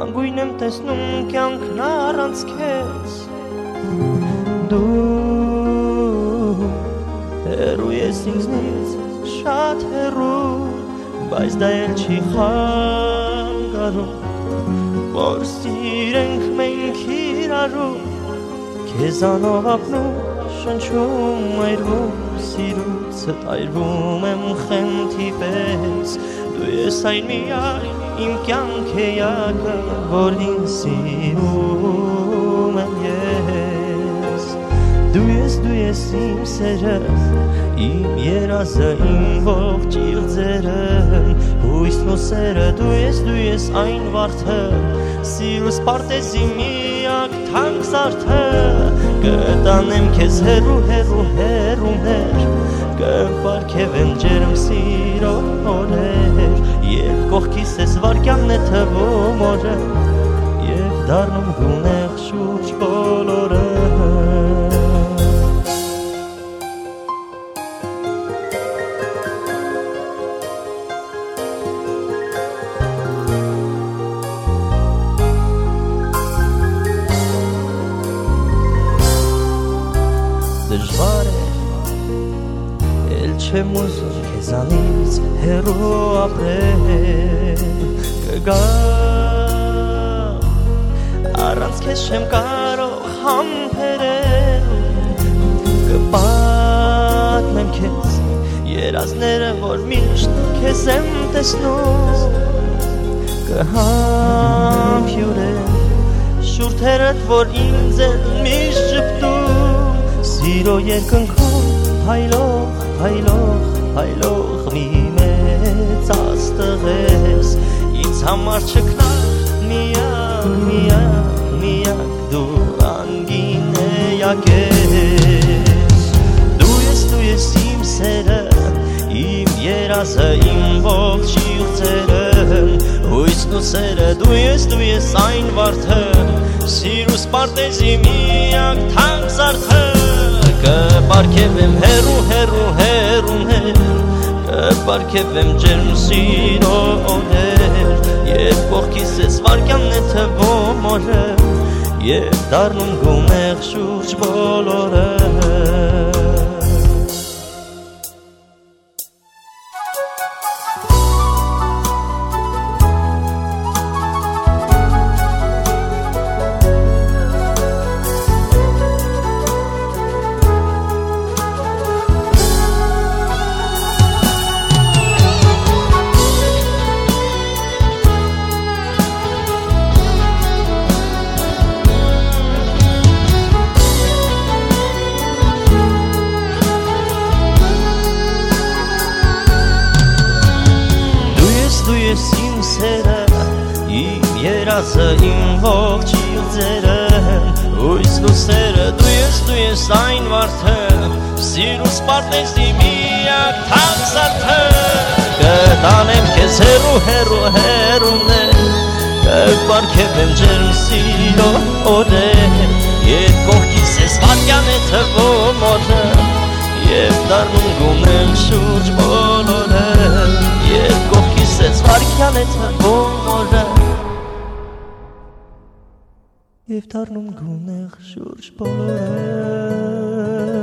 Կանգույն եմ տեսնում կյանքն առանց քեզ Դու հեռու ես ինձնից շատ հեռու Բայց դա էլ չի խանգարում Որ սիրենք մենք իրարու Քեզանով ապնում շնչում այրվում Սիրուցդ այրվում եմ խենթի պես Դու ես այն միակ իմ կյանք էակը Որ ինձ սիրում եմ ես Դու ես իմ սերը Իմ երազը, իմ ողջ իղձերը Հույսն ու սերը Դու ես այն վարդը Սիրուս պարտեզի միակ թանկ զարդը Կտանեմ քեզ հեռու հեռուներ Կպարգևեմ ջերմ սիրո օրեր Երբ կողքիս ես վարկյանն է թվում օրը Եվ դառնում գունեղ շուրջ բոլորը Դժվար է, էլ չեմ ուզում քեզանից հեռու ապրել Կգամ, առանց քեզ չեմ կարող համբերել Կպատմեմ քեզ երազները, որ միշտ քեզ եմ տեսնում Կհամբյուրեմ շուրթերդ, որ ինձ են միշտ ժպտում Սիրո երկնքում հայլող մի մեծ աստղ ես Ինձ համար չքնար միակ դու անգին էակ ես Դու ես իմ սերը, իմ երազը, իմ ողջ իղձերը Հույսն ու սերը, դու ես այն վարդը Սիրուս պարտեզի միակ թանկ զարդը Կպարգևեմ հեռուներ Կպարգևեմ ջերմ սիրո օրեր Երբ կողքիս ես վարկյանն է թվում օրը Եվ դառնում գունեղ շուրջ բոլորը Դու ես իմ սերը, իմ երազը, իմ ողջ իղձերը Հույսն ու սերը, դու ես այն վարդը Սիրուս պարտեզի միակ թանկ զարդը Կտանեմ քեզ հեռուներ Կպարգևեմ ջերմ սիրո օրեր Երբ կողքիս ես վարկյան է թվում օրը Եվ դառնում գունեղ շուրջ բոլորը Երբ կողքիս ես վարկյան է թվում օրը Եվ դառնում գունեղ շուրջ բոլորը